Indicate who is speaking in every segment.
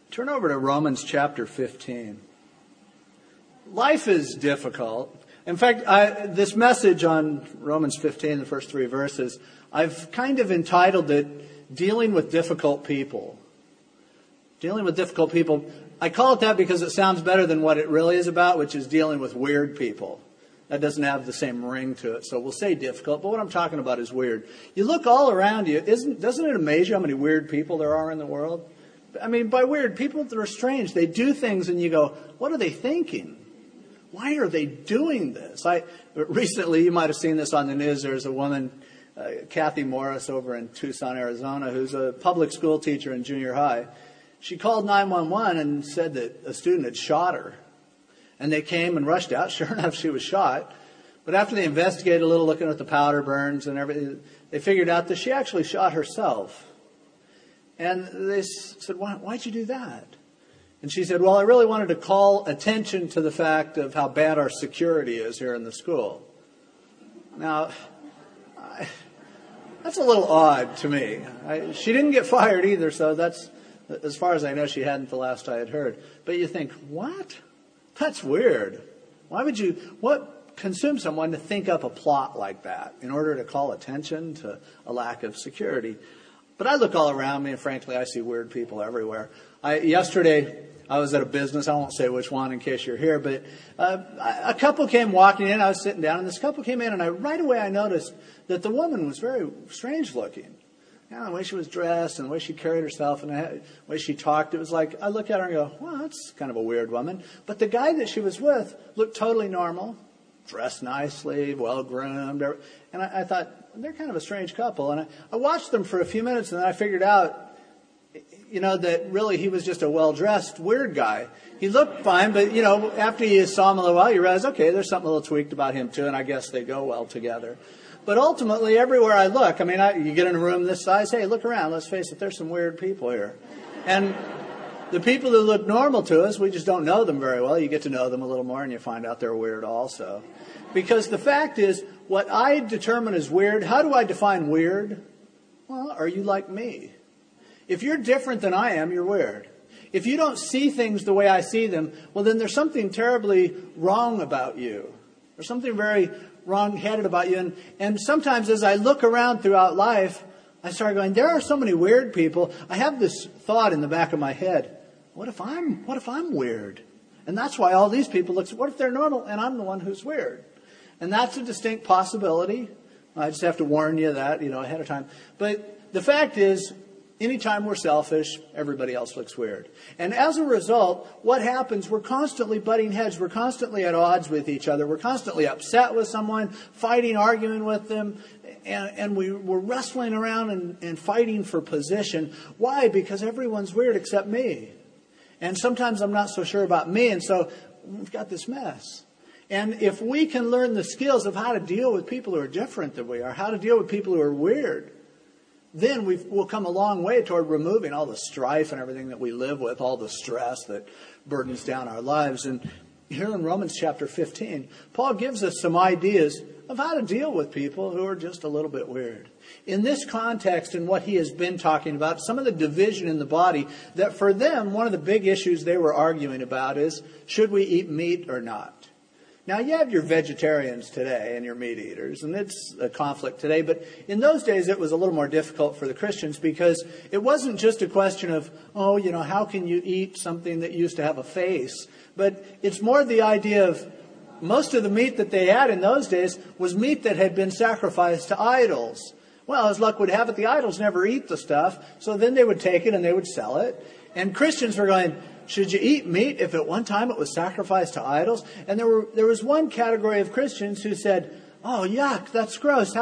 Speaker 1: Turn over to Romans chapter 15. Life is difficult. In fact, this message on Romans 15, the first 3 verses, I've kind of entitled it, Dealing with Difficult People. Dealing with difficult people. I call it that because it sounds better than what it really is about, which is dealing with weird people. That doesn't have the same ring to it, so we'll say difficult, but what I'm talking about is weird. You look all around you, doesn't it amaze you how many weird people there are in the world? I mean, by weird, people that are strange. They do things and you go, what are they thinking? Why are they doing this? Recently, you might have seen this on the news. There's a woman, Kathy Morris, over in Tucson, Arizona, who's a public school teacher in junior high. She called 911 and said that a student had shot her. And they came and rushed out. Sure enough, she was shot. But after they investigated a little, looking at the powder burns and everything, they figured out that she actually shot herself. And they said, why'd you do that? And she said, well, I really wanted to call attention to the fact of how bad our security is here in the school. Now, that's a little odd to me. She didn't get fired either, so that's, as far as I know, she hadn't the last I had heard. But you think, what? That's weird. What consumes someone to think up a plot like that in order to call attention to a lack of security? But I look all around me, and frankly, I see weird people everywhere. Yesterday, I was at a business. I won't say which one in case you're here, but a couple came walking in. I was sitting down, and this couple came in, and right away I noticed that the woman was very strange looking. The way she was dressed and the way she carried herself and the way she talked, it was like I look at her and go, well, that's kind of a weird woman. But the guy that she was with looked totally normal, dressed nicely, well-groomed. And I thought, they're kind of a strange couple. And I watched them for a few minutes, and then I figured out, that really he was just a well-dressed, weird guy. He looked fine, but, after you saw him a little while, you realize, okay, there's something a little tweaked about him, too, and I guess they go well together. But ultimately, everywhere I look, you get in a room this size, hey, look around, let's face it, there's some weird people here. And the people that look normal to us, we just don't know them very well. You get to know them a little more, and you find out they're weird also. Because the fact is, what I determine as weird, how do I define weird? Well, are you like me? If you're different than I am, you're weird. If you don't see things the way I see them, well, then there's something terribly wrong about you. There's something very wrong-headed about you. And sometimes as I look around throughout life, I start going, there are so many weird people. I have this thought in the back of my head, what if I'm weird? And that's why all these people look, what if they're normal and I'm the one who's weird? And that's a distinct possibility. I just have to warn you that, ahead of time. But the fact is, anytime we're selfish, everybody else looks weird. And as a result, what happens, we're constantly butting heads. We're constantly at odds with each other. We're constantly upset with someone, fighting, arguing with them. And we're wrestling around and fighting for position. Why? Because everyone's weird except me. And sometimes I'm not so sure about me. And so we've got this mess. And if we can learn the skills of how to deal with people who are different than we are, how to deal with people who are weird, then we'll come a long way toward removing all the strife and everything that we live with, all the stress that burdens down our lives. And here in Romans chapter 15, Paul gives us some ideas of how to deal with people who are just a little bit weird. In this context and what he has been talking about, some of the division in the body, that for them, one of the big issues they were arguing about is, should we eat meat or not? Now, you have your vegetarians today and your meat eaters, and it's a conflict today. But in those days, it was a little more difficult for the Christians because it wasn't just a question of, how can you eat something that used to have a face? But it's more the idea of most of the meat that they had in those days was meat that had been sacrificed to idols. Well, as luck would have it, the idols never eat the stuff, so then they would take it and they would sell it. And Christians were going, should you eat meat if at one time it was sacrificed to idols? And there was one category of Christians who said, oh, yuck, that's gross.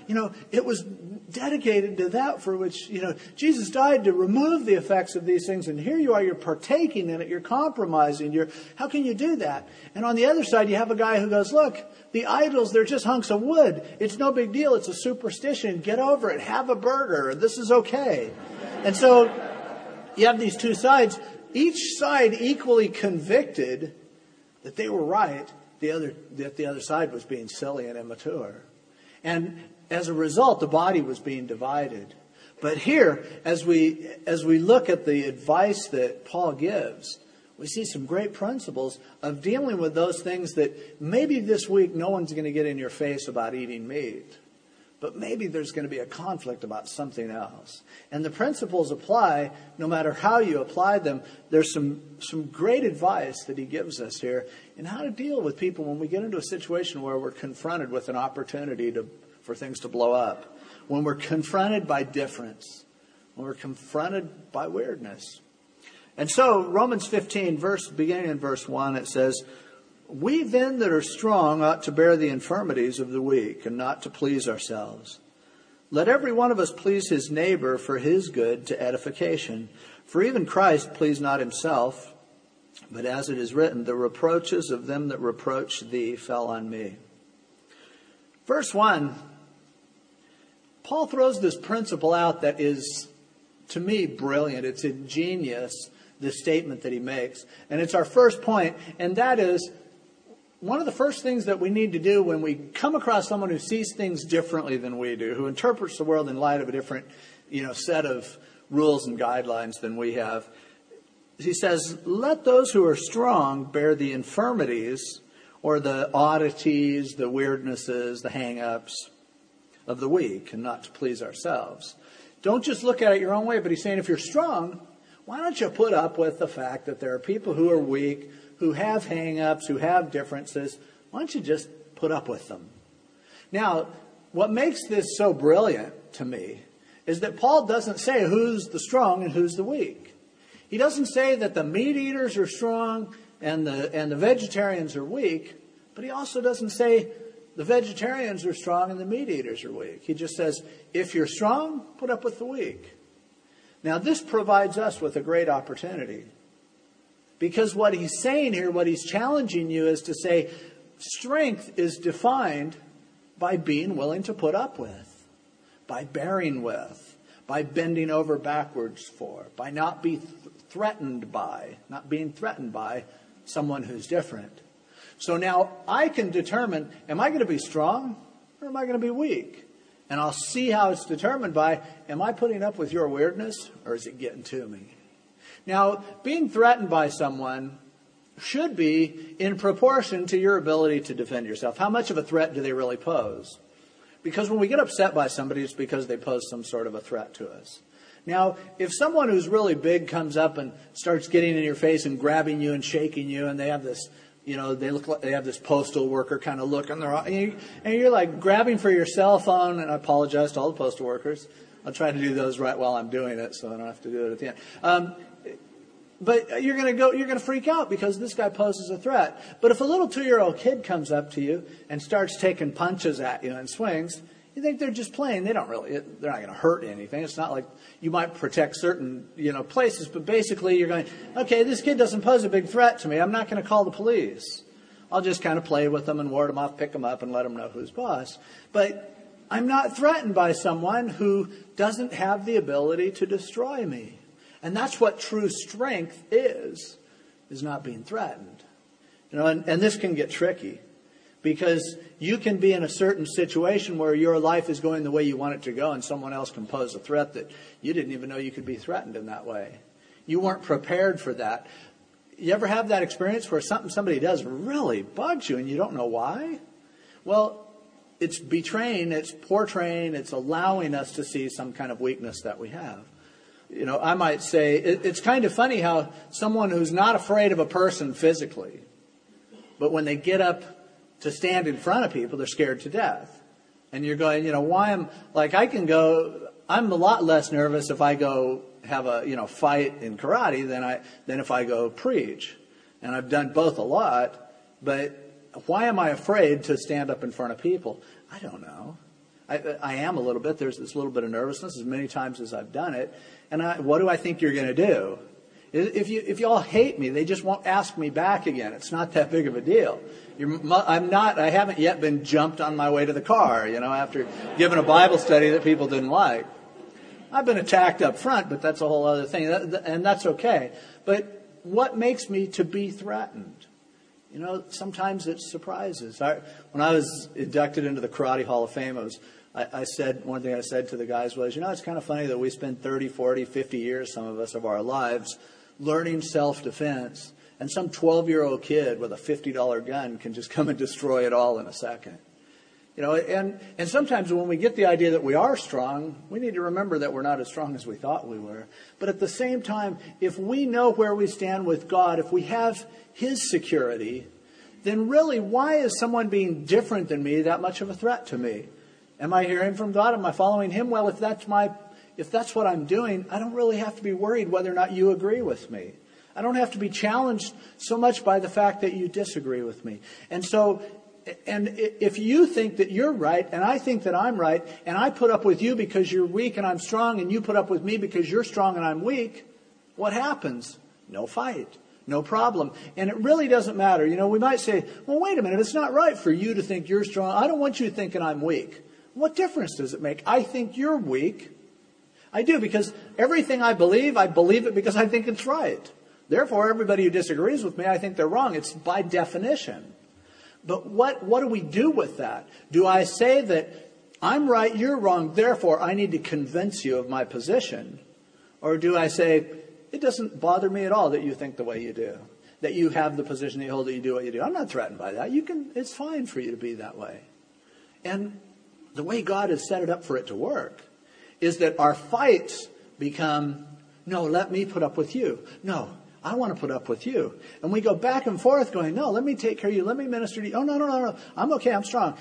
Speaker 1: It was dedicated to that for which, Jesus died to remove the effects of these things. And here you are, you're partaking in it, you're compromising. How can you do that? And on the other side, you have a guy who goes, look, the idols, they're just hunks of wood. It's no big deal. It's a superstition. Get over it. Have a burger. This is okay. And so you have these two sides. Each side equally convicted that they were right, that the other side was being silly and immature. And as a result, the body was being divided. But here, as we look at the advice that Paul gives, we see some great principles of dealing with those things that maybe this week no one's going to get in your face about eating meat. But maybe there's going to be a conflict about something else. And the principles apply no matter how you apply them. There's some great advice that he gives us here in how to deal with people when we get into a situation where we're confronted with an opportunity for things to blow up. When we're confronted by difference. When we're confronted by weirdness. And so Romans 15, beginning in verse 1, it says, "We then that are strong ought to bear the infirmities of the weak, and not to please ourselves. Let every one of us please his neighbor for his good to edification. For even Christ pleased not himself, but as it is written, the reproaches of them that reproach thee fell on me." Verse 1, Paul throws this principle out that is, to me, brilliant. It's ingenious, this statement that he makes. And it's our first point, and that is, one of the first things that we need to do when we come across someone who sees things differently than we do, who interprets the world in light of a different, set of rules and guidelines than we have, he says, let those who are strong bear the infirmities or the oddities, the weirdnesses, the hang-ups of the weak, and not to please ourselves. Don't just look at it your own way, but he's saying if you're strong, why don't you put up with the fact that there are people who are weak, who have hang-ups, who have differences? Why don't you just put up with them? Now, what makes this so brilliant to me is that Paul doesn't say who's the strong and who's the weak. He doesn't say that the meat eaters are strong and the vegetarians are weak, but he also doesn't say the vegetarians are strong and the meat eaters are weak. He just says, if you're strong, put up with the weak. Now, this provides us with a great opportunity. Because what he's saying here, what he's challenging you is to say, strength is defined by being willing to put up with, by bearing with, by bending over backwards for, by not being threatened by someone who's different. So now I can determine, am I going to be strong or am I going to be weak? And I'll see how it's determined by, am I putting up with your weirdness or is it getting to me? Now, being threatened by someone should be in proportion to your ability to defend yourself. How much of a threat do they really pose? Because when we get upset by somebody, it's because they pose some sort of a threat to us. Now, if someone who's really big comes up and starts getting in your face and grabbing you and shaking you, and they have this, they look like they have this postal worker kind of look on their eye, and you're like grabbing for your cell phone, and I apologize to all the postal workers. I'll try to do those right while I'm doing it, so I don't have to do it at the end. But you're going to freak out because this guy poses a threat. But if a little 2-year-old kid comes up to you and starts taking punches at you and swings, you think they're just playing. They're not going to hurt anything. It's not like you might protect certain, places, but basically you're going, okay, this kid doesn't pose a big threat to me. I'm not going to call the police. I'll just kind of play with them and ward them off, pick them up and let them know who's boss. But I'm not threatened by someone who doesn't have the ability to destroy me. And that's what true strength is not being threatened. And this can get tricky because you can be in a certain situation where your life is going the way you want it to go and someone else can pose a threat that you didn't even know you could be threatened in that way. You weren't prepared for that. You ever have that experience where somebody does really bugs you and you don't know why? Well, it's betraying, it's portraying, it's allowing us to see some kind of weakness that we have. I might say it's kind of funny how someone who's not afraid of a person physically, but when they get up to stand in front of people, they're scared to death. And you're going, why I'm a lot less nervous if I go have a, fight in karate than if I go preach. And I've done both a lot, but why am I afraid to stand up in front of people? I don't know. I am a little bit. There's this little bit of nervousness as many times as I've done it. And what do I think you're going to do? If you all hate me, they just won't ask me back again. It's not that big of a deal. I haven't yet been jumped on my way to the car, after giving a Bible study that people didn't like. I've been attacked up front, but that's a whole other thing. And that's okay. But what makes me to be threatened? Sometimes it's surprises. When I was inducted into the Karate Hall of Fame, one thing I said to the guys was, it's kind of funny that we spend 30, 40, 50 years, some of us, of our lives learning self-defense, and some 12-year-old kid with a $50 gun can just come and destroy it all in a second. And sometimes when we get the idea that we are strong, we need to remember that we're not as strong as we thought we were. But at the same time, if we know where we stand with God, if we have His security, then really, why is someone being different than me that much of a threat to me? Am I hearing from God? Am I following Him? Well, if that's what I'm doing, I don't really have to be worried whether or not you agree with me. I don't have to be challenged so much by the fact that you disagree with me. And if you think that you're right, and I think that I'm right, and I put up with you because you're weak and I'm strong, and you put up with me because you're strong and I'm weak, what happens? No fight. No problem. And it really doesn't matter. We might say, well, wait a minute, it's not right for you to think you're strong. I don't want you thinking I'm weak. What difference does it make? I think you're weak. I do, because everything I believe it because I think it's right. Therefore, everybody who disagrees with me, I think they're wrong. It's by definition. But what do we do with that? Do I say that I'm right, you're wrong, therefore I need to convince you of my position? Or do I say, it doesn't bother me at all that you think the way you do, that you have the position that you hold, that you do what you do. I'm not threatened by that. It's fine for you to be that way. And the way God has set it up for it to work is that our fights become, no, let me put up with you. No, I want to put up with you. And we go back and forth going, no, let me take care of you. Let me minister to you. Oh, no. I'm okay. I'm strong.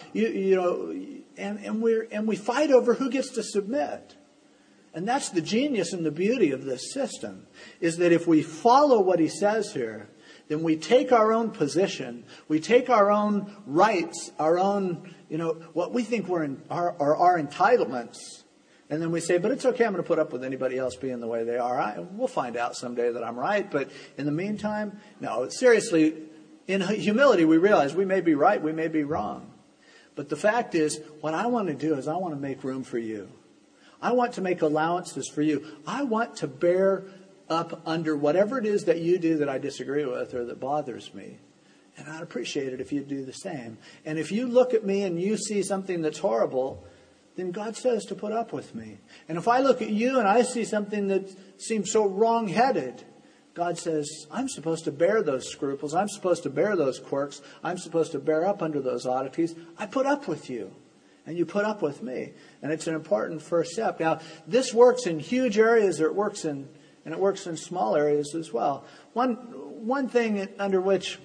Speaker 1: And we fight over who gets to submit. And that's the genius and the beauty of this system, is that if we follow what he says here, then we take our own position, we take our own rights, our own, what we think are our entitlements, and then we say, but it's okay, I'm going to put up with anybody else being the way they are. We'll find out someday that I'm right, but in the meantime, no, seriously, in humility we realize we may be right, we may be wrong. But the fact is, what I want to do is I want to make room for you. I want to make allowances for you. I want to bear up under whatever it is that you do that I disagree with or that bothers me. And I'd appreciate it if you'd do the same. And if you look at me and you see something that's horrible, then God says to put up with me. And if I look at you and I see something that seems so wrong-headed, God says, I'm supposed to bear those scruples. I'm supposed to bear those quirks. I'm supposed to bear up under those oddities. I put up with you. And you put up with me. And it's an important first step. Now, this works in huge areas, or it works in small areas as well. One thing under which,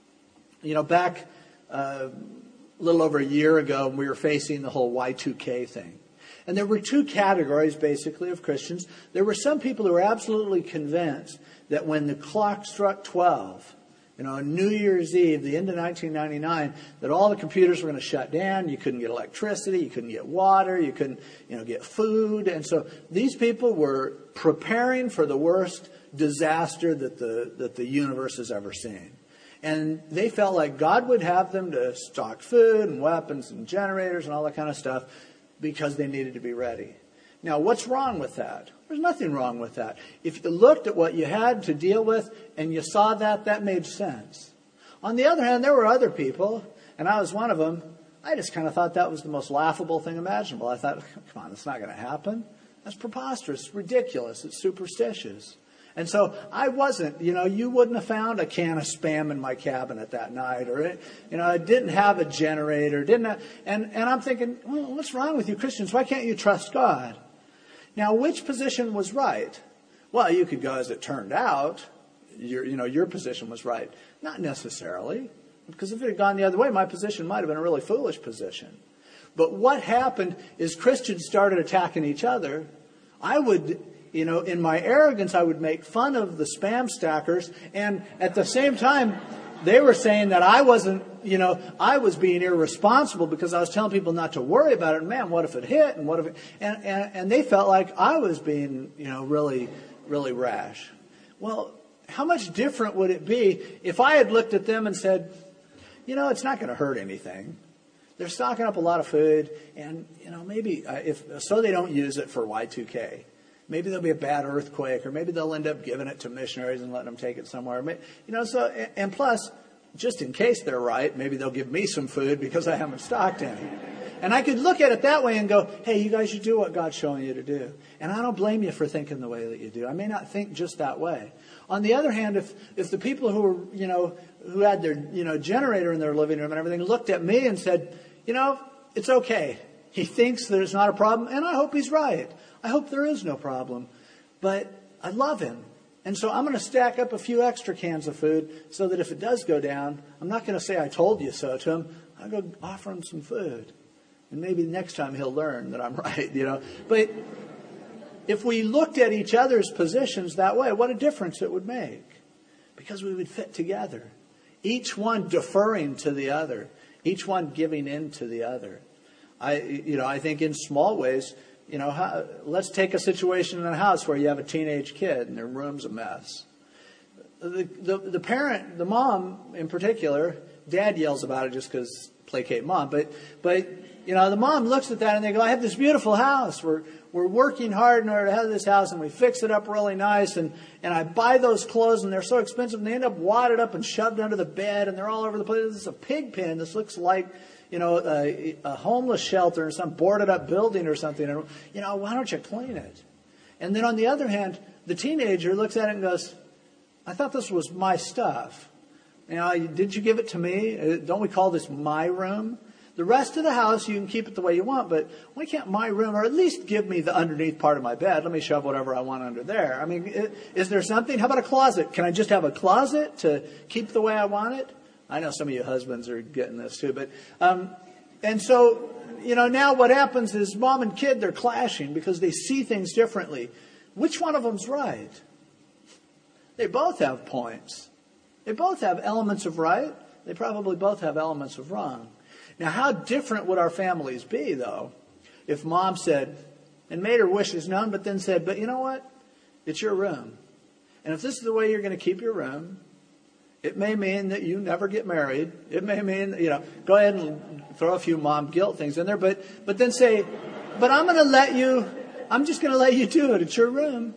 Speaker 1: back a little over a year ago, we were facing the whole Y2K thing. And there were two categories, basically, of Christians. There were some people who were absolutely convinced that when the clock struck 12, on New Year's Eve, the end of 1999, that all the computers were going to shut down. You couldn't get electricity. You couldn't get water. You couldn't, get food. And so these people were preparing for the worst disaster that the universe has ever seen. And they felt like God would have them to stock food and weapons and generators and all that kind of stuff because they needed to be ready. Now, what's wrong with that? There's nothing wrong with that. If you looked at what you had to deal with and you saw that made sense. On the other hand, there were other people, and I was one of them. I just kind of thought that was the most laughable thing imaginable. I thought, come on, that's not going to happen. That's preposterous. It's ridiculous. It's superstitious. And so I wasn't, you wouldn't have found a can of Spam in my cabinet that night, or, I didn't have a generator, and I'm thinking, well, what's wrong with you Christians? Why can't you trust God? Now, which position was right? Well, you could go, as it turned out, your position was right. Not necessarily, because if it had gone the other way, my position might have been a really foolish position. But what happened is Christians started attacking each other. I would, in my arrogance, I would make fun of the spam stackers, and at the same time, they were saying that I wasn't, I was being irresponsible because I was telling people not to worry about it. And man, what if it hit? And what if it, and they felt like I was being, really, really rash. Well, how much different would it be if I had looked at them and said, it's not going to hurt anything. They're stocking up a lot of food, and, maybe so they don't use it for Y2K. Maybe there'll be a bad earthquake, or maybe they'll end up giving it to missionaries and letting them take it somewhere. And plus, just in case they're right, maybe they'll give me some food because I haven't stocked any. And I could look at it that way and go, hey, you guys should do what God's showing you to do. And I don't blame you for thinking the way that you do. I may not think just that way. On the other hand, if the people who were, who had their, generator in their living room and everything looked at me and said, it's okay. He thinks there's not a problem, and I hope he's right. I hope there is no problem. But I love him. And so I'm going to stack up a few extra cans of food so that if it does go down, I'm not going to say I told you so to him. I'll go offer him some food. And maybe next time he'll learn that I'm right, But if we looked at each other's positions that way, what a difference it would make. Because we would fit together. Each one deferring to the other. Each one giving in to the other. I think in small ways, let's take a situation in a house where you have a teenage kid and their room's a mess. The parent, the mom in particular, dad yells about it just because placate mom. But the mom looks at that and they go, I have this beautiful house. We're working hard in order to have this house, and we fix it up really nice. And I buy those clothes, and they're so expensive, and they end up wadded up and shoved under the bed, and they're all over the place. This is a pig pen. This looks like, a homeless shelter or some boarded up building or something. And, why don't you clean it? And then on the other hand, the teenager looks at it and goes, I thought this was my stuff. Did you give it to me? Don't we call this my room? The rest of the house, you can keep it the way you want, but why can't my room, or at least give me the underneath part of my bed? Let me shove whatever I want under there. I mean, is there something? How about a closet? Can I just have a closet to keep the way I want it? I know some of you husbands are getting this too, but, and so, now what happens is mom and kid, they're clashing because they see things differently. Which one of them's right? They both have points. They both have elements of right. They probably both have elements of wrong. Now, how different would our families be, though, if mom said, and made her wishes known, but then said, but you know what? It's your room. And if this is the way you're going to keep your room, it may mean that you never get married. It may mean, go ahead and throw a few mom guilt things in there, but then say, but I'm just going to let you do it. It's your room.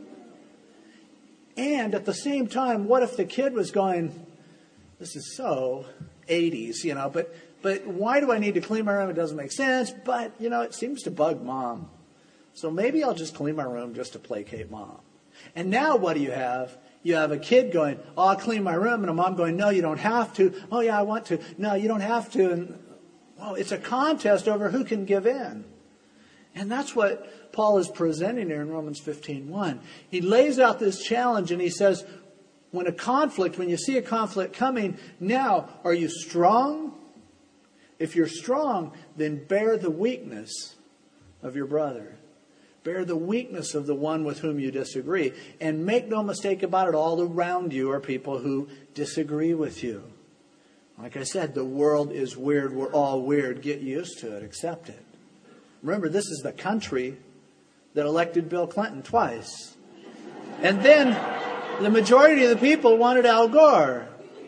Speaker 1: And at the same time, what if the kid was going, this is so 80s, but why do I need to clean my room? It doesn't make sense. But, it seems to bug mom. So maybe I'll just clean my room just to placate mom. And now what do you have? You have a kid going, oh, I'll clean my room. And a mom going, no, you don't have to. Oh, yeah, I want to. No, you don't have to. And, it's a contest over who can give in. And that's what Paul is presenting here in Romans 15:1. He lays out this challenge and he says, when you see a conflict coming, now, are you strong? If you're strong, then bear the weakness of your brother. Bear the weakness of the one with whom you disagree. And make no mistake about it, all around you are people who disagree with you. Like I said, the world is weird. We're all weird. Get used to it. Accept it. Remember, this is the country that elected Bill Clinton twice. And then the majority of the people wanted Al Gore.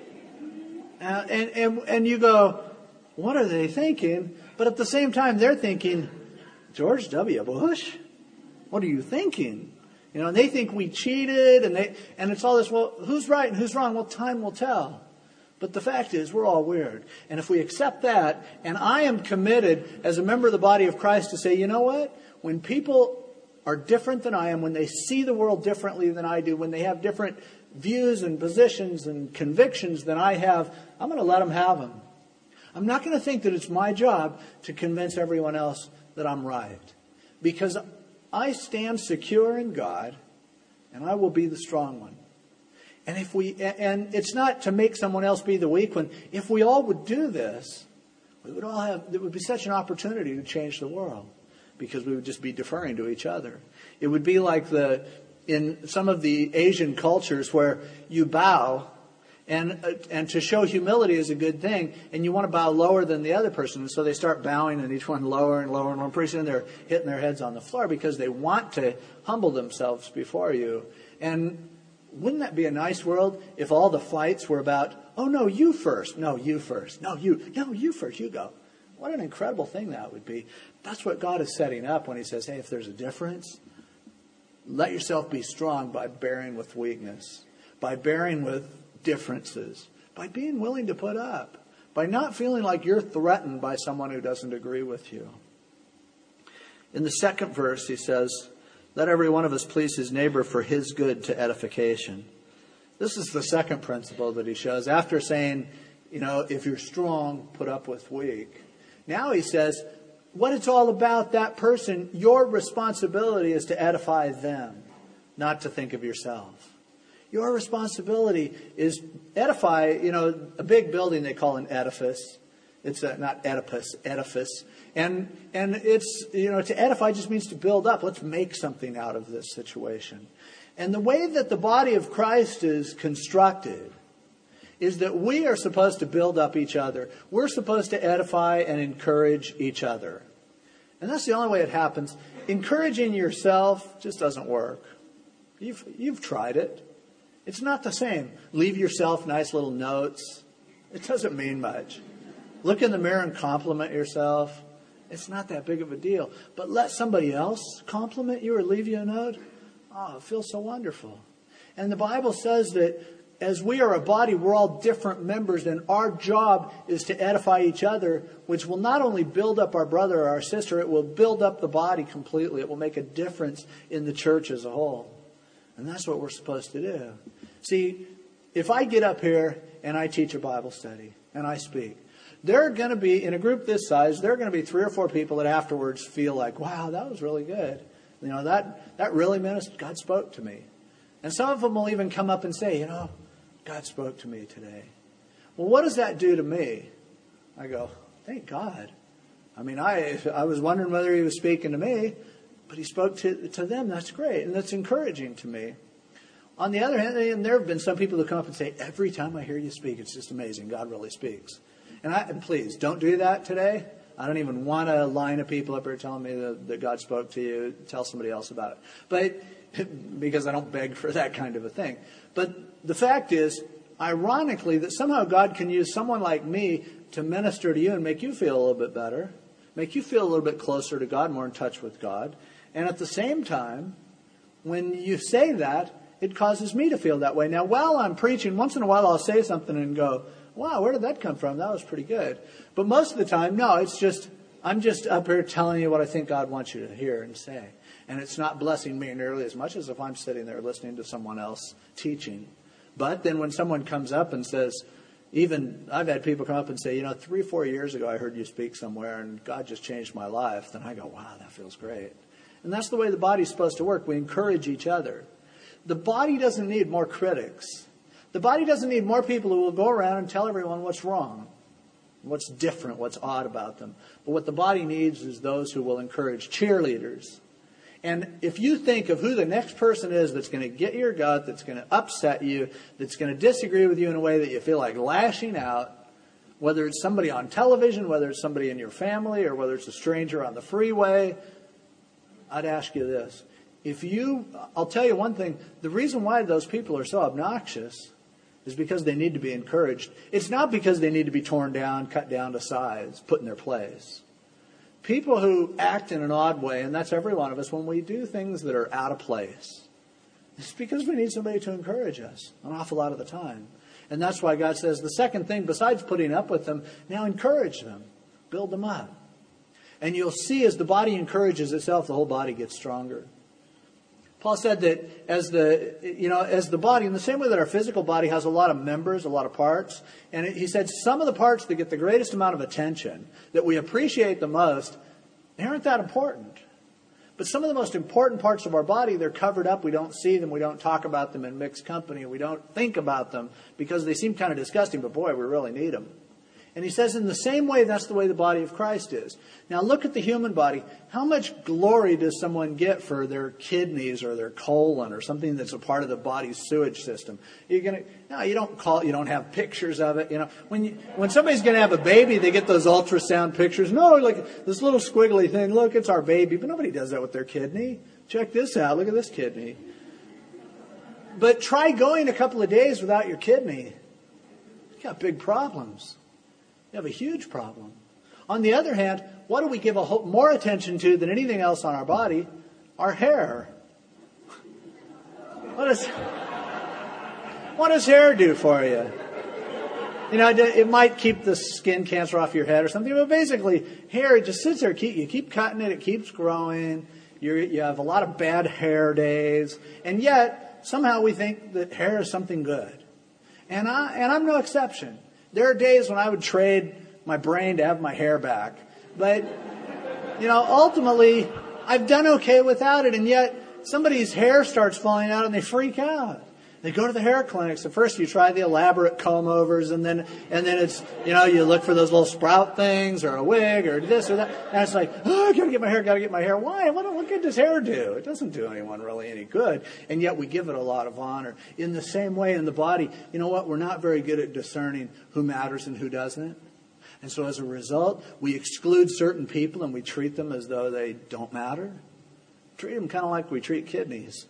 Speaker 1: And you go, what are they thinking? But at the same time, they're thinking, George W. Bush? What are you thinking? And they think we cheated, and it's all this, well, who's right and who's wrong? Well, time will tell. But the fact is, we're all weird. And if we accept that, and I am committed as a member of the body of Christ to say, you know what? When people are different than I am, when they see the world differently than I do, when they have different views and positions and convictions than I have, I'm going to let them have them. I'm not going to think that it's my job to convince everyone else that I'm right. Because I stand secure in God, and I will be the strong one. And and it's not to make someone else be the weak one. If we all would do this, it would be such an opportunity to change the world, because we would just be deferring to each other. It would be like in some of the Asian cultures where you bow, and to show humility is a good thing, and you want to bow lower than the other person, and so they start bowing, and each one lower and lower and lower. Pretty soon they're hitting their heads on the floor because they want to humble themselves before you. And wouldn't that be a nice world if all the fights were about, oh, no, you first. No, you first. No, you first. You go. What an incredible thing that would be. That's what God is setting up when he says, hey, if there's a difference, let yourself be strong by bearing with weakness, by bearing with differences, by being willing to put up, by not feeling like you're threatened by someone who doesn't agree with you. In the second verse, he says, let every one of us please his neighbor for his good to edification. This is the second principle that he shows. After saying, if you're strong, put up with weak. Now he says, what it's all about, that person, your responsibility is to edify them, not to think of yourself. Your responsibility is edify, a big building they call an edifice. It's not Oedipus, edifice. And it's, to edify just means to build up. Let's make something out of this situation. And the way that the body of Christ is constructed is that we are supposed to build up each other. We're supposed to edify and encourage each other. And that's the only way it happens. Encouraging yourself just doesn't work. You've tried it. It's not the same. Leave yourself nice little notes. It doesn't mean much. Look in the mirror and compliment yourself. It's not that big of a deal. But let somebody else compliment you or leave you a note. Oh, it feels so wonderful. And the Bible says that as we are a body, we're all different members, and our job is to edify each other, which will not only build up our brother or our sister, it will build up the body completely. It will make a difference in the church as a whole. And that's what we're supposed to do. See, if I get up here and I teach a Bible study and I speak, there are going to be, in a group this size, there are going to be 3 or 4 people that afterwards feel like, wow, that was really good. That really meant God spoke to me. And some of them will even come up and say, God spoke to me today. Well, what does that do to me? I go, thank God. I was wondering whether he was speaking to me, but he spoke to them. That's great. And that's encouraging to me. On the other hand, and there have been some people who come up and say, every time I hear you speak, it's just amazing. God really speaks. And please, don't do that today. I don't even want a line of people up here telling me that God spoke to you. Tell somebody else about it. But because I don't beg for that kind of a thing. But the fact is, ironically, that somehow God can use someone like me to minister to you and make you feel a little bit better, make you feel a little bit closer to God, more in touch with God. And at the same time, when you say that, it causes me to feel that way. Now, while I'm preaching, once in a while I'll say something and go, wow, where did that come from? That was pretty good. But most of the time, no, I'm just up here telling you what I think God wants you to hear and say. And it's not blessing me nearly as much as if I'm sitting there listening to someone else teaching. But then when someone comes up and says, even I've had people come up and say, 3 or 4 years ago I heard you speak somewhere and God just changed my life. Then I go, wow, that feels great. And that's the way the body's supposed to work. We encourage each other. The body doesn't need more critics. The body doesn't need more people who will go around and tell everyone what's wrong, what's different, what's odd about them. But what the body needs is those who will encourage, cheerleaders. And if you think of who the next person is that's going to get your gut, that's going to upset you, that's going to disagree with you in a way that you feel like lashing out, whether it's somebody on television, whether it's somebody in your family, or whether it's a stranger on the freeway, I'd ask you this. I'll tell you one thing, the reason why those people are so obnoxious is because they need to be encouraged. It's not because they need to be torn down, cut down to size, put in their place. People who act in an odd way, and that's every one of us, when we do things that are out of place, it's because we need somebody to encourage us an awful lot of the time. And that's why God says the second thing, besides putting up with them, now encourage them, build them up. And you'll see as the body encourages itself, the whole body gets stronger. Paul said that as the body, in the same way that our physical body has a lot of members, a lot of parts, and he said some of the parts that get the greatest amount of attention, that we appreciate the most, they aren't that important. But some of the most important parts of our body, they're covered up. We don't see them. We don't talk about them in mixed company. We don't think about them because they seem kind of disgusting, but boy, we really need them. And he says in the same way, that's the way the body of Christ is. Now look at the human body. How much glory does someone get for their kidneys or their colon or something that's a part of the body's sewage system? You don't have pictures of it. When somebody's going to have a baby, they get those ultrasound pictures. No, like this little squiggly thing. Look, it's our baby. But nobody does that with their kidney. Check this out. Look at this kidney. But try going a couple of days without your kidney. You've got big problems. You have a huge problem. On the other hand, what do we give more attention to than anything else on our body? Our hair. What does hair do for you? It might keep the skin cancer off your head or something, but basically, hair, it just sits there. You keep cutting it, it keeps growing. You have a lot of bad hair days, and yet somehow we think that hair is something good. And I'm no exception. There are days when I would trade my brain to have my hair back, but ultimately I've done okay without it, and yet somebody's hair starts falling out and they freak out. They go to the hair clinics. At first you try the elaborate comb overs, and then it's, you look for those little sprout things or a wig or this or that. And it's like, oh, I gotta get my hair. Why? What good does hair do? It doesn't do anyone really any good. And yet we give it a lot of honor. In the same way in the body, you know what? We're not very good at discerning who matters and who doesn't. And so as a result, we exclude certain people and we treat them as though they don't matter. Treat them kind of like we treat kidneys.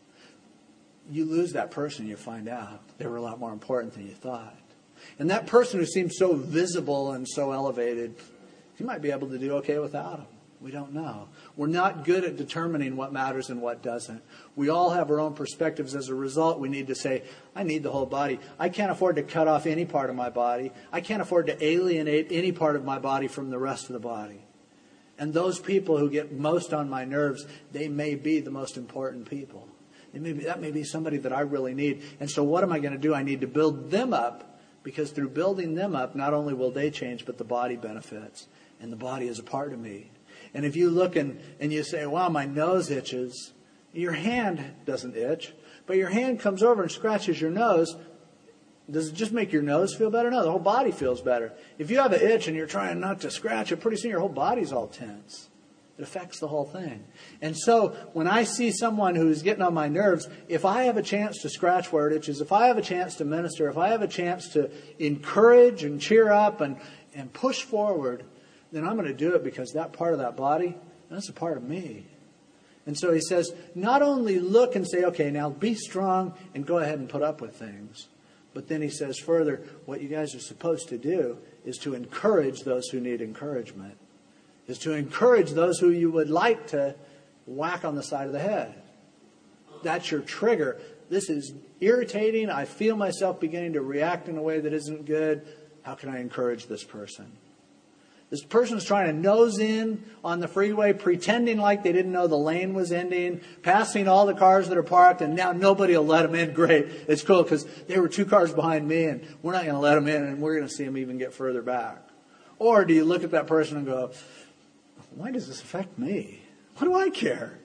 Speaker 1: You lose that person, you find out they were a lot more important than you thought. And that person who seems so visible and so elevated, you might be able to do okay without them. We don't know. We're not good at determining what matters and what doesn't. We all have our own perspectives. As a result, we need to say, I need the whole body. I can't afford to cut off any part of my body. I can't afford to alienate any part of my body from the rest of the body. And those people who get most on my nerves, they may be the most important people. That may be somebody that I really need. And so what am I going to do? I need to build them up, because through building them up, not only will they change, but the body benefits. And the body is a part of me. And if you look and you say, wow, my nose itches, your hand doesn't itch, but your hand comes over and scratches your nose. Does it just make your nose feel better? No, the whole body feels better. If you have an itch and you're trying not to scratch it, pretty soon your whole body's all tense. It affects the whole thing. And so when I see someone who's getting on my nerves, if I have a chance to scratch where it itches, if I have a chance to minister, if I have a chance to encourage and cheer up and push forward, then I'm going to do it, because that part of that body, that's a part of me. And so he says, not only look and say, okay, now be strong and go ahead and put up with things. But then he says further, what you guys are supposed to do is to encourage those who need encouragement. Is to encourage those who you would like to whack on the side of the head. That's your trigger. This is irritating. I feel myself beginning to react in a way that isn't good. How can I encourage this person? This person is trying to nose in on the freeway, pretending like they didn't know the lane was ending, passing all the cars that are parked, and now nobody will let them in. Great. It's cool, because there were 2 cars behind me, and we're not going to let them in, and we're going to see them even get further back. Or do you look at that person and go, why does this affect me? What do I care?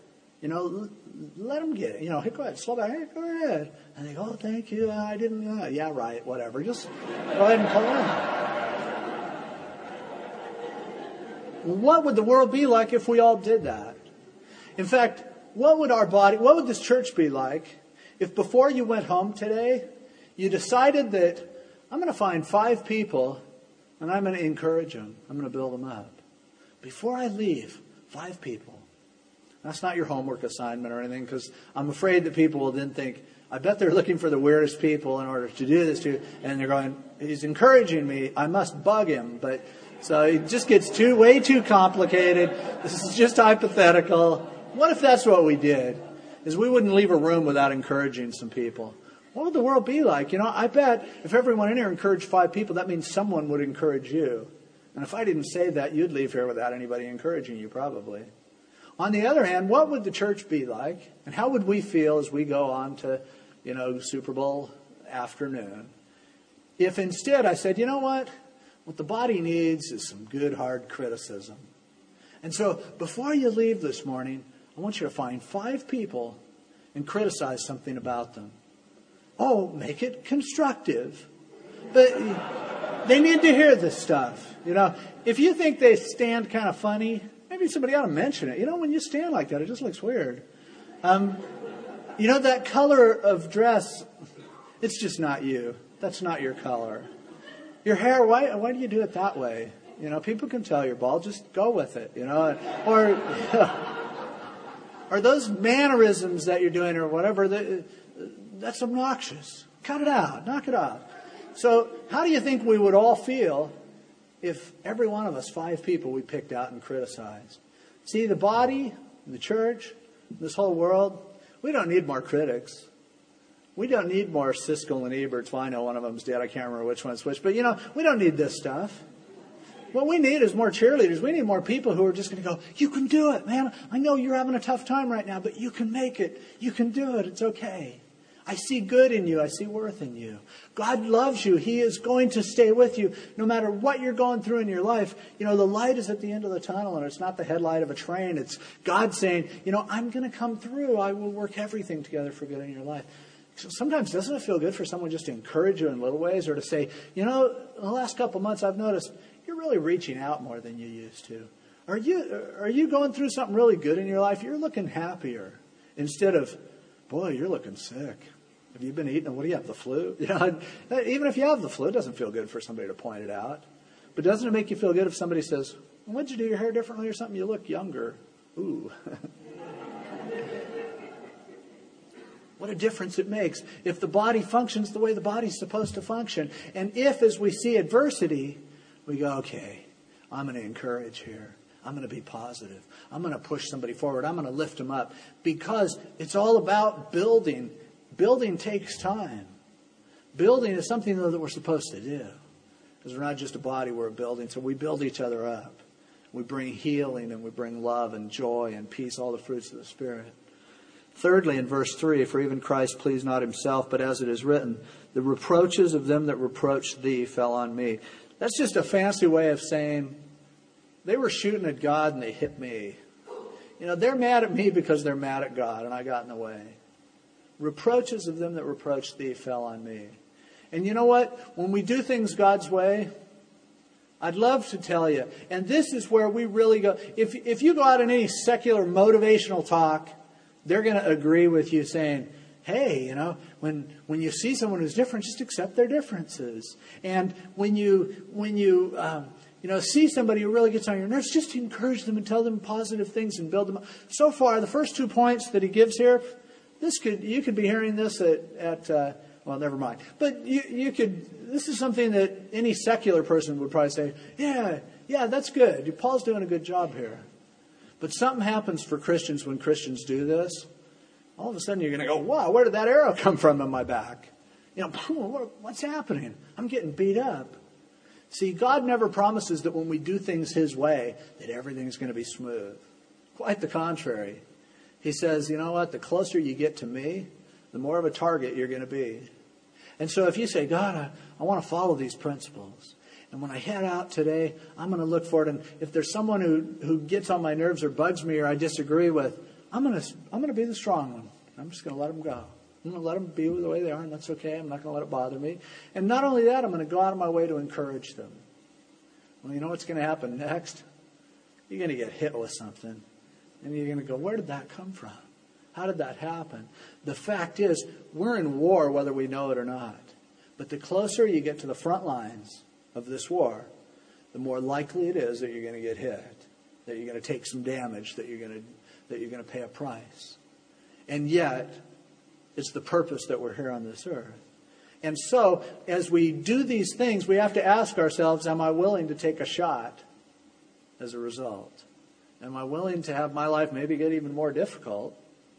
Speaker 1: Let them get it. Hey, go ahead, slow down. Hey, go ahead. And they go, oh, thank you. I didn't. Yeah, right. Whatever. Just go ahead and pull in. What would the world be like if we all did that? In fact, what would this church be like if before you went home today, you decided that I'm going to find 5 people and I'm going to encourage them. I'm going to build them up. Before I leave, 5 people. That's not your homework assignment or anything, because I'm afraid that people will then think, I bet they're looking for the weirdest people in order to do this to you. And they're going, he's encouraging me. I must bug him. But so it just gets way too complicated. This is just hypothetical. What if that's what we did? Is we wouldn't leave a room without encouraging some people. What would the world be like? I bet if everyone in here encouraged 5 people, that means someone would encourage you. And if I didn't say that, you'd leave here without anybody encouraging you, probably. On the other hand, what would the church be like? And how would we feel as we go on to, Super Bowl afternoon? If instead I said, you know what? What the body needs is some good, hard criticism. And so before you leave this morning, I want you to find 5 people and criticize something about them. Oh, make it constructive. But they need to hear this stuff. If you think they stand kind of funny, maybe somebody ought to mention it. When you stand like that, it just looks weird. That color of dress, it's just not you. That's not your color. Your hair, why do you do it that way? People can tell you're bald. Just go with it, Or those mannerisms that you're doing or whatever, that's obnoxious. Cut it out. Knock it out. So how do you think we would all feel if every one of us, 5 people, we picked out and criticized? See, the body, the church, this whole world, we don't need more critics. We don't need more Siskel and Eberts. Well, I know one of them's dead. I can't remember which one's which. But, we don't need this stuff. What we need is more cheerleaders. We need more people who are just going to go, you can do it, man. I know you're having a tough time right now, but you can make it. You can do it. It's okay. I see good in you. I see worth in you. God loves you. He is going to stay with you no matter what you're going through in your life. The light is at the end of the tunnel, and it's not the headlight of a train. It's God saying, I'm going to come through. I will work everything together for good in your life. So sometimes doesn't it feel good for someone just to encourage you in little ways, or to say, in the last couple of months I've noticed you're really reaching out more than you used to. Are you going through something really good in your life? You're looking happier instead of, boy, you're looking sick. Have you been eating? What do you have, the flu? Even if you have the flu, it doesn't feel good for somebody to point it out. But doesn't it make you feel good if somebody says, well, what'd you do your hair differently or something? You look younger. Ooh. What a difference it makes if the body functions the way the body's supposed to function. And if, as we see adversity, we go, okay, I'm going to encourage here. I'm going to be positive. I'm going to push somebody forward. I'm going to lift them up. Because it's all about building. Building takes time. Building is something, though, that we're supposed to do. Because we're not just a body, we're a building. So we build each other up. We bring healing and we bring love and joy and peace, all the fruits of the Spirit. Thirdly, in verse 3, for even Christ pleased not himself, but as it is written, the reproaches of them that reproached thee fell on me. That's just a fancy way of saying they were shooting at God and they hit me. They're mad at me because they're mad at God and I got in the way. Reproaches of them that reproached thee fell on me. And you know what? When we do things God's way, I'd love to tell you, and this is where we really go. If you go out in any secular motivational talk, they're going to agree with you saying, hey, when you see someone who's different, just accept their differences. And when you see somebody who really gets on your nerves, just encourage them and tell them positive things and build them up. So far, the first 2 points that he gives here, you could be hearing this at well, never mind. But this is something that any secular person would probably say, yeah, that's good. Paul's doing a good job here. But something happens for Christians when Christians do this. All of a sudden you're going to go, wow, where did that arrow come from in my back? What's happening? I'm getting beat up. See, God never promises that when we do things his way, that everything's going to be smooth. Quite the contrary. He says, you know what? The closer you get to me, the more of a target you're going to be. And so if you say, God, I want to follow these principles. And when I head out today, I'm going to look for it. And if there's someone who gets on my nerves or bugs me or I disagree with, I'm going to be the strong one. I'm just going to let them go. I'm going to let them be the way they are, and that's okay. I'm not going to let it bother me. And not only that, I'm going to go out of my way to encourage them. Well, you know what's going to happen next? You're going to get hit with something. And you're going to go, where did that come from? How did that happen? The fact is, we're in war whether we know it or not. But the closer you get to the front lines of this war, the more likely it is that you're going to get hit, that you're going to take some damage, that you're going to pay a price. And yet, it's the purpose that we're here on this earth. And so, as we do these things, we have to ask ourselves, am I willing to take a shot as a result? Am I willing to have my life maybe get even more difficult?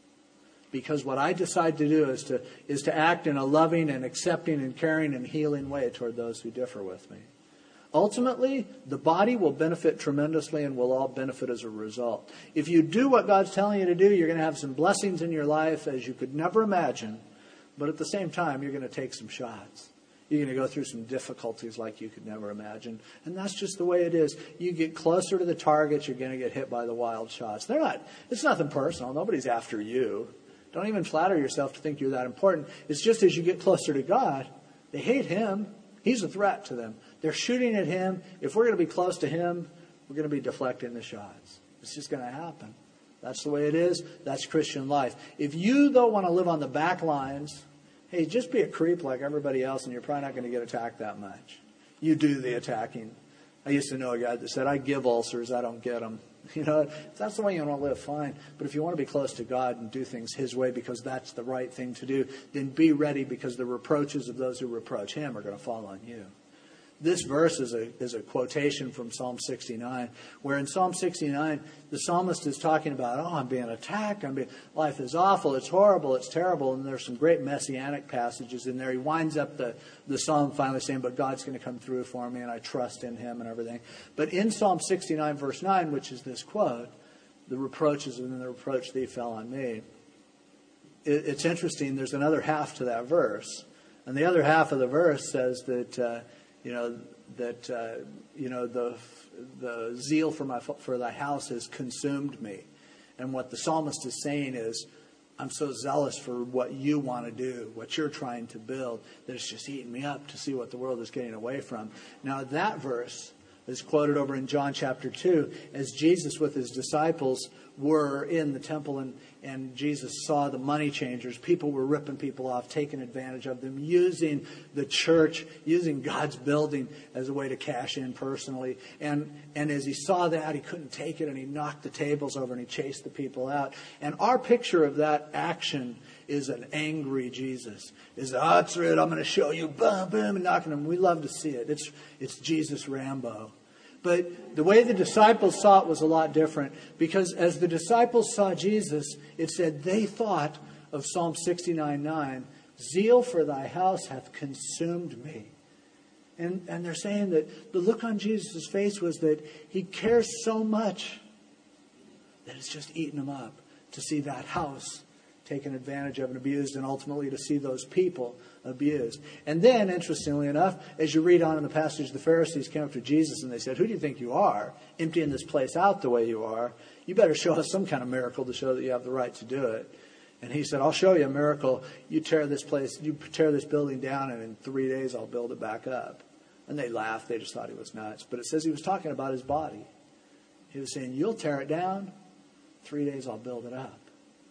Speaker 1: Because what I decide to do is to act in a loving and accepting and caring and healing way toward those who differ with me. Ultimately, the body will benefit tremendously and we'll all benefit as a result. If you do what God's telling you to do, you're going to have some blessings in your life as you could never imagine. But at the same time, you're going to take some shots. You're going to go through some difficulties like you could never imagine. And that's just the way it is. You get closer to the target, you're going to get hit by the wild shots. It's nothing personal. Nobody's after you. Don't even flatter yourself to think you're that important. It's just as you get closer to God, they hate him. He's a threat to them. They're shooting at him. If we're going to be close to him, we're going to be deflecting the shots. It's just going to happen. That's the way it is. That's Christian life. If you, though, want to live on the back lines, hey, just be a creep like everybody else and you're probably not going to get attacked that much. You do the attacking. I used to know a guy that said, I give ulcers, I don't get them. If that's the way you want to live, fine. But if you want to be close to God and do things his way because that's the right thing to do, then be ready because the reproaches of those who reproach him are going to fall on you. This verse is a quotation from Psalm 69, where in Psalm 69, the psalmist is talking about, I'm being attacked, life is awful, it's horrible, it's terrible, and there's some great messianic passages in there. He winds up the psalm finally saying, but God's going to come through for me, and I trust in him and everything. But in Psalm 69, verse 9, which is this quote, the reproaches and the reproach thee fell on me. It's interesting, there's another half to that verse. And the other half of the verse says that, the zeal for thy house has consumed me. And what the psalmist is saying is, I'm so zealous for what you want to do, what you're trying to build, that it's just eating me up to see what the world is getting away from. Now that verse is quoted over in John chapter 2 as Jesus with his disciples were in the temple and Jesus saw the money changers. People were ripping people off, taking advantage of them, using the church, using God's building as a way to cash in personally. And as he saw that, he couldn't take it and he knocked the tables over and he chased the people out. And our picture of that action is an angry Jesus. That's it, I'm going to show you, boom, boom, and knocking them. We love to see it. It's Jesus Rambo. But the way the disciples saw it was a lot different, because as the disciples saw Jesus, it said they thought of Psalm 69:9, zeal for thy house hath consumed me. And they're saying that the look on Jesus' face was that he cares so much that it's just eating him up to see that house taken advantage of and abused, and ultimately to see those people abused. And then, interestingly enough, as you read on in the passage, the Pharisees came up to Jesus and they said, who do you think you are, emptying this place out the way you are? You better show us some kind of miracle to show that you have the right to do it. And he said, I'll show you a miracle. You tear this building down, and in 3 days I'll build it back up. And they laughed. They just thought he was nuts. But it says he was talking about his body. He was saying, you'll tear it down, 3 days I'll build it up.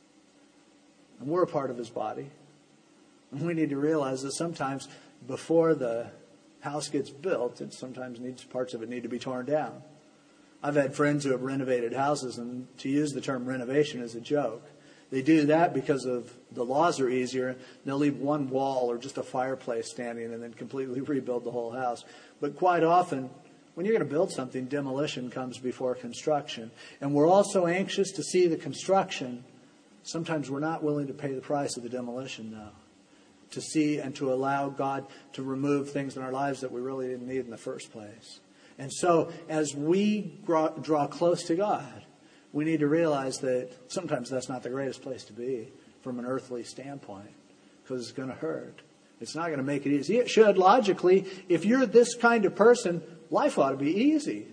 Speaker 1: And we're a part of his body. And we need to realize that sometimes before the house gets built, parts of it need to be torn down. I've had friends who have renovated houses, and to use the term renovation is a joke. They do that because of the laws are easier. They'll leave one wall or just a fireplace standing and then completely rebuild the whole house. But quite often, when you're going to build something, demolition comes before construction. And we're also anxious to see the construction. Sometimes we're not willing to pay the price of the demolition, though, to see and to allow God to remove things in our lives that we really didn't need in the first place. And so as we draw close to God, we need to realize that sometimes that's not the greatest place to be from an earthly standpoint, because it's going to hurt. It's not going to make it easy. It should, logically. If you're this kind of person, life ought to be easy.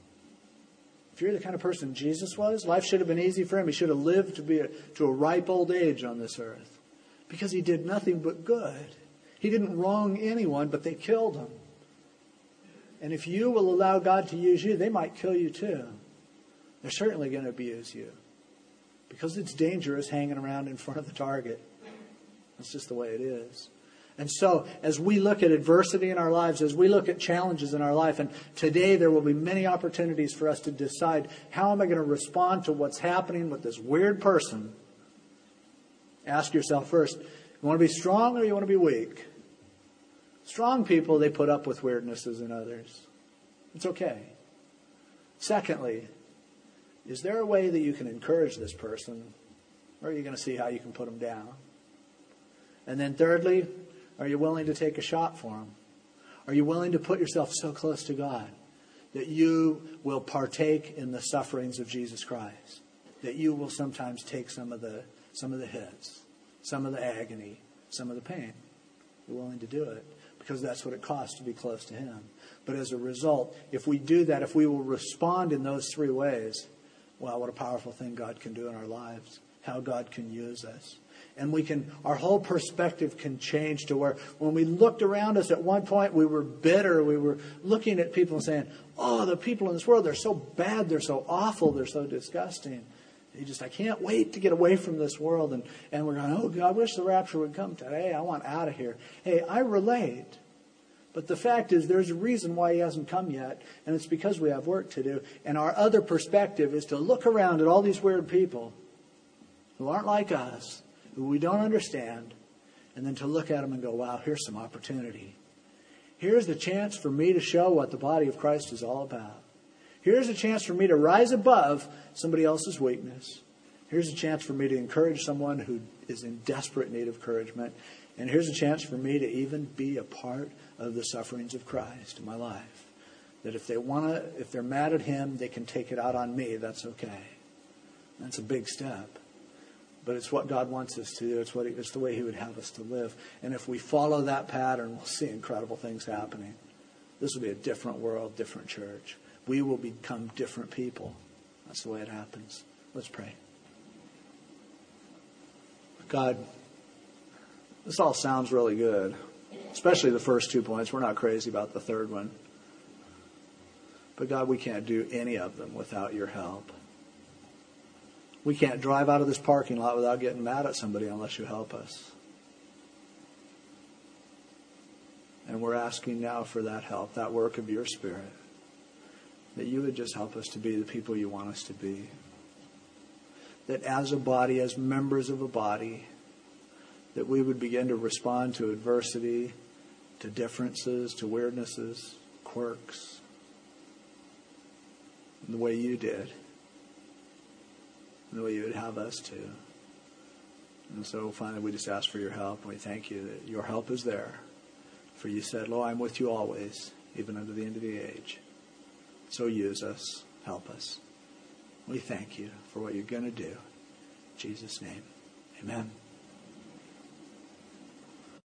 Speaker 1: If you're the kind of person Jesus was, life should have been easy for him. He should have lived to a ripe old age on this earth, because he did nothing but good. He didn't wrong anyone, but they killed him. And if you will allow God to use you, they might kill you too. They're certainly going to abuse you, because it's dangerous hanging around in front of the target. That's just the way it is. And so, as we look at adversity in our lives, as we look at challenges in our life, and today there will be many opportunities for us to decide, how am I going to respond to what's happening with this weird person? Ask yourself first, you want to be strong or you want to be weak? Strong people, they put up with weirdnesses in others. It's okay. Secondly, is there a way that you can encourage this person, or are you going to see how you can put them down? And then thirdly, are you willing to take a shot for them? Are you willing to put yourself so close to God that you will partake in the sufferings of Jesus Christ? That you will sometimes take some of the hits, some of the agony, some of the pain. You're willing to do it because that's what it costs to be close to him. But as a result, if we do that, if we will respond in those three ways, wow, what a powerful thing God can do in our lives. How God can use us. And our whole perspective can change to where when we looked around us at one point, we were bitter. We were looking at people and saying, oh, the people in this world, they're so bad. They're so awful. They're so disgusting. I can't wait to get away from this world. And we're going, oh, God, I wish the rapture would come today. I want out of here. Hey, I relate. But the fact is, there's a reason why he hasn't come yet. And it's because we have work to do. And our other perspective is to look around at all these weird people who aren't like us, who we don't understand, and then to look at them and go, wow, here's some opportunity. Here's the chance for me to show what the body of Christ is all about. Here's a chance for me to rise above somebody else's weakness. Here's a chance for me to encourage someone who is in desperate need of encouragement. And here's a chance for me to even be a part of the sufferings of Christ in my life. That if they're mad at him, they can take it out on me. That's okay. That's a big step. But it's what God wants us to do. It's the way he would have us to live. And if we follow that pattern, we'll see incredible things happening. This will be a different world, different church. We will become different people. That's the way it happens. Let's pray. God, this all sounds really good, especially the first 2 points. We're not crazy about the third one. But God, we can't do any of them without your help. We can't drive out of this parking lot without getting mad at somebody unless you help us. And we're asking now for that help, that work of your Spirit, that you would just help us to be the people you want us to be. That as a body, as members of a body, that we would begin to respond to adversity, to differences, to weirdnesses, quirks, in the way you did, in the way you would have us to. And so finally we just ask for your help, and we thank you that your help is there. For you said, "Lo, I'm with you always, even unto the end of the age." So use us, help us. We thank you for what you're going to do. In Jesus' name, amen.